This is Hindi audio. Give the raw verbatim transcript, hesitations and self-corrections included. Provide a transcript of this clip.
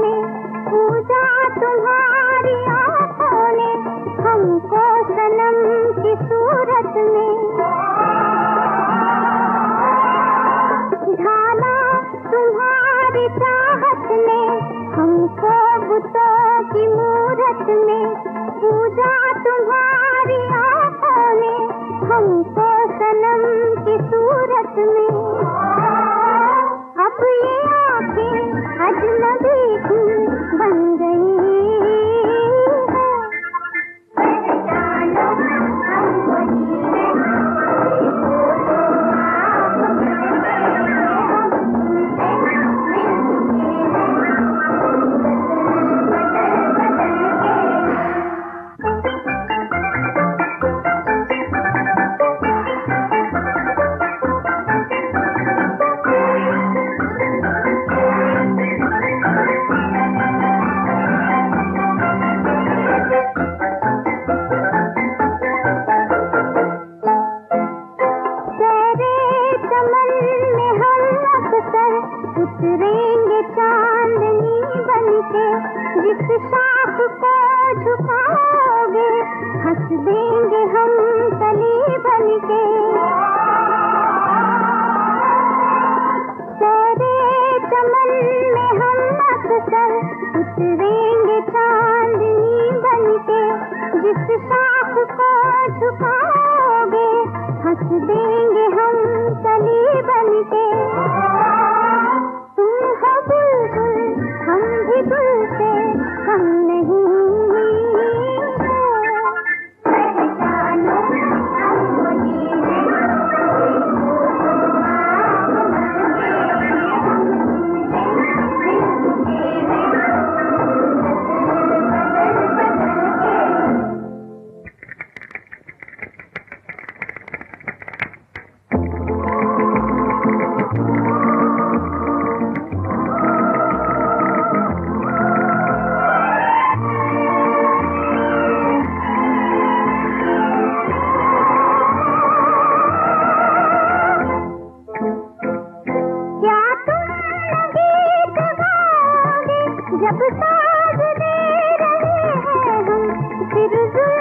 में, पूजा तुम्हारी आंखों ने हमको सनम की सूरत में। ढाला तुम्हारी चाहत ने हमको बुतों की मूरत में, पूजा तुम्हारी आंखों ने हमको सनम की सूरत में। अब ये आंखें अजनबी की बन गई है, पहचानो हम वही हैं, उतरेंगे चांदनी बनके, जिस शाख को झुकाओगे हंस देंगे हम कली बनके। तेरे चमन में हम अक्सर उतरेंगे चांदनी बनके, जिस शाख को झुकाओगे हंस देंगे हम कली बनके। हम भी दिल से हम नहीं हैं, पहचानो हम वही हैं, जब साज दे रहे हैं हम फिर